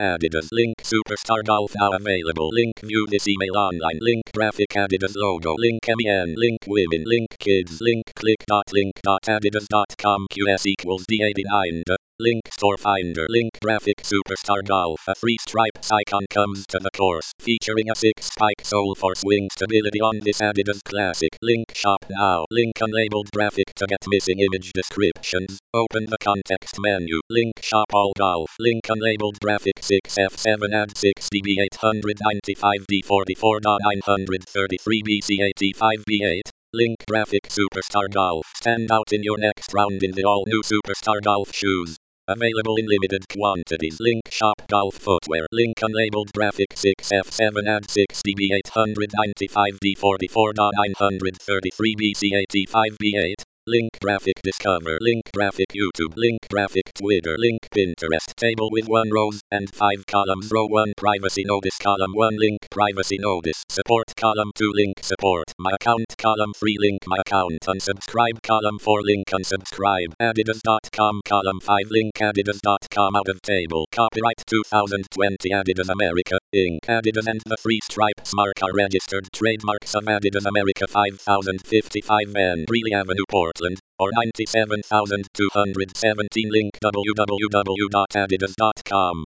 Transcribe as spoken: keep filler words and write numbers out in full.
Adidas link Superstar Golf now available link view this email online link graphic Adidas logo link M E N link women link kids link click dot link dot adidas dot com Q S equals D eighty-nine link store finder link graphic Superstar Golf. A free stripes icon comes to the course featuring a six spike sole for swing stability on this Adidas classic link shop now link unlabeled graphic to get missing image descriptions. Open the context menu link shop all golf link unlabeled graphic six F seven ad six D B eight ninety-five D forty-four nine thirty-three B C eighty-five B eight link graphic Superstar Golf. Stand out in your next round in the all new Superstar Golf shoes. Available in limited quantities. Link shop golf footwear. Link unlabeled graphic six F seven ad six D B eight ninety-five D forty-four nine thirty-three B C eighty-five B eight. Link graphic Discover. Link graphic YouTube. Link graphic Twitter. Link Pinterest. Table with one rows and five columns. Row one privacy notice. Column one link privacy notice. Support column two link support. My account column three link my account. Unsubscribe column four link unsubscribe. Adidas dot com column five link adidas dot com out of table. Copyright two thousand twenty Adidas America Incorporated. Adidas and the Three Stripes mark are registered trademarks of Adidas America five thousand fifty-five N Greeley Avenue, Portland, or ninety-seven thousand two hundred seventeen link w w w dot adidas dot com.